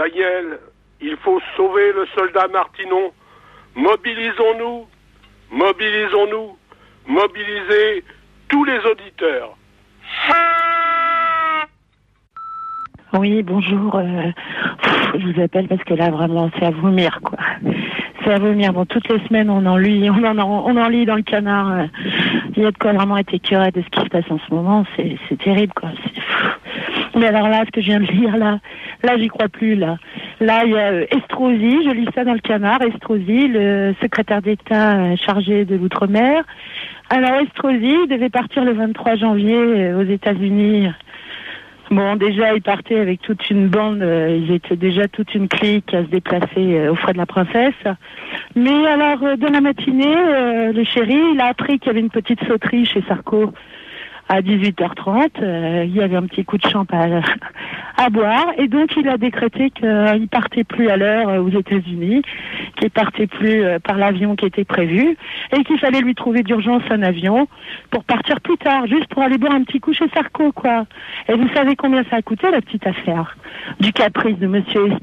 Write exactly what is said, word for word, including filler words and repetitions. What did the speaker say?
Daniel, il faut sauver le soldat Martinon. Mobilisons-nous, mobilisons-nous, mobilisez tous les auditeurs. Oui, bonjour. Euh, pff, je vous appelle parce que là, vraiment, c'est à vomir, quoi. C'est à vomir. Bon, toutes les semaines, on en lit, on en, on en lit dans le canard. Euh, il y a de quoi vraiment être écœuré de ce qui se passe en ce moment. C'est, c'est terrible, quoi. C'est, pff. Mais alors là, ce que je viens de lire, là, là, j'y crois plus, là. Là, il y a euh, Estrosi, je lis ça dans le canard, Estrosi, le secrétaire d'État euh, chargé de l'Outre-mer. Alors, Estrosi devait partir le vingt-trois janvier euh, aux États-Unis. Bon, déjà, ils partaient avec toute une bande, euh, ils étaient déjà toute une clique à se déplacer euh, aux frais de la princesse. Mais alors, euh, dans la matinée, euh, le chéri, il a appris qu'il y avait une petite sauterie chez Sarko à dix-huit heures trente. Euh, il y avait un petit coup de champagne à, à boire. Et donc, il a décrété qu'il ne partait plus à l'heure euh, aux États-Unis, qu'il ne partait plus euh, par l'avion qui était prévu, et qu'il fallait lui trouver d'urgence un avion pour partir plus tard, juste pour aller boire un petit coup chez Sarko, quoi. Et vous savez combien ça a coûté, la petite affaire du caprice de monsieur